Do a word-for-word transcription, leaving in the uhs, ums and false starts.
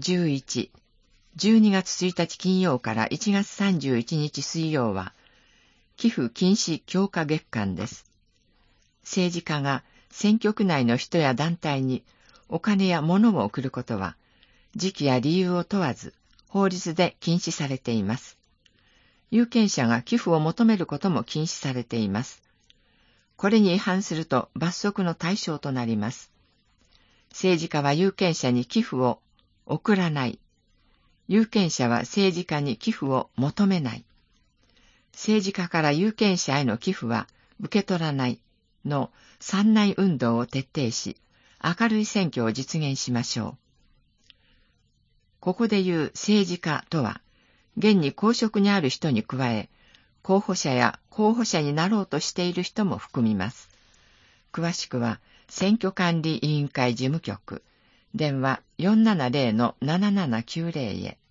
じゅういち、じゅうにがつついたち金曜からいちがつさんじゅういちにち水曜は、寄付禁止強化月間です。政治家が選挙区内の人や団体にお金や物を送ることは、時期や理由を問わず、法律で禁止されています。有権者が寄付を求めることも禁止されています。これに違反すると罰則の対象となります。政治家は有権者に寄付を送らない。有権者は政治家に寄付を求めない。政治家から有権者への寄付は受け取らないの三内運動を徹底し、明るい選挙を実現しましょう。ここで言う政治家とは、現に公職にある人に加え、候補者や候補者になろうとしている人も含みます。詳しくは、選挙管理委員会事務局、電話 よんななゼロのななななきゅうゼロ へ。